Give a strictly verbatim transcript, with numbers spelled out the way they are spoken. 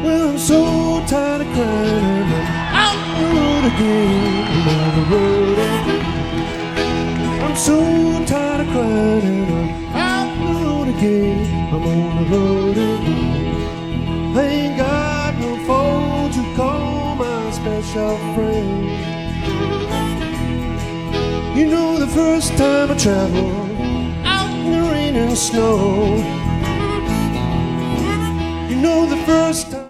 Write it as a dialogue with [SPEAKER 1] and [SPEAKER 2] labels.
[SPEAKER 1] Well, I'm so tired of crying. I'm out the road again. I'm on the road again. I'm so tired of crying. I'm out the road again. I'm on the road again. I ain't got no phone to call my special friend. You know, the first time I traveled out in the rain and snow. You know, the first time